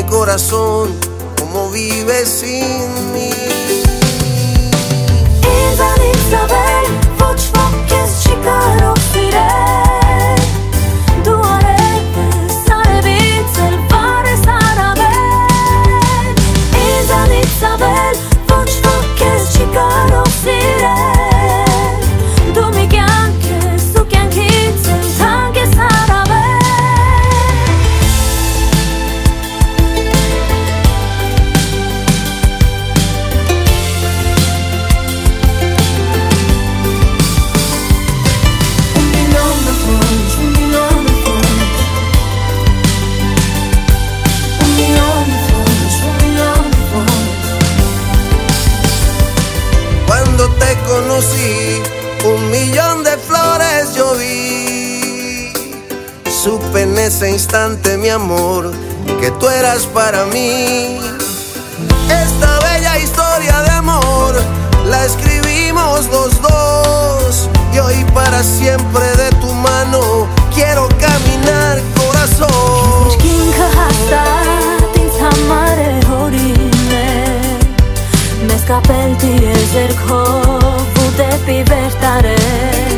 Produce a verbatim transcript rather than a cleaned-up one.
corazón, ¿cómo vives sin mí? Ինձանից զավել ոչ ոք քեզ չի կարող սիրել Դու արև ես արևից էլ վար ես առավել Ինձանից զավել ոչ ոք քեզ չի կարող սիրել Դու մի կյանք ես ու կյանքից էլ թանկ ես առավել Conocí, un millón de flores yo vi. Supe en ese instante, mi amor, que tú eras para mí. Esta bella historia de amor la escribimos los dos. Y hoy para siempre de tu mano quiero caminar, corazón. Կապել դի է ձերքով ու դեպի վեր տարել